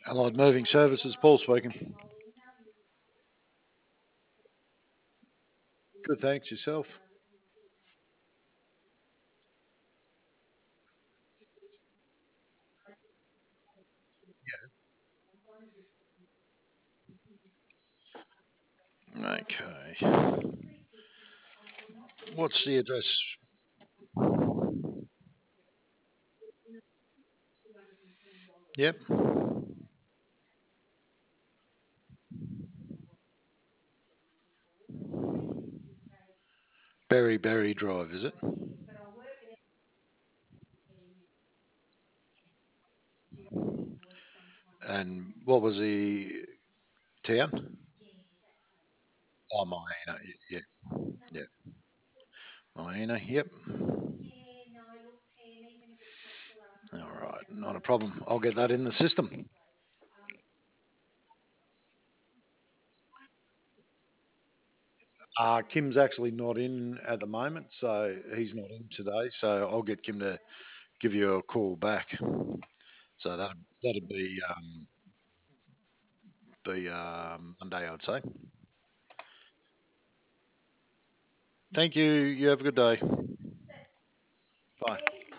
Allied Moving Services, Paul speaking. Good, thanks. Yourself? Okay. What's the address? Yep. Berry Drive, is it? And what was the town? Oh, Maina. Yeah, yeah. Maina, yep. All right, not a problem. I'll get that in the system. Kim's actually not in at the moment, so he's not in today. So I'll get Kim to give you a call back. So that'd be Monday, I'd say. Thank you. You have a good day. Bye.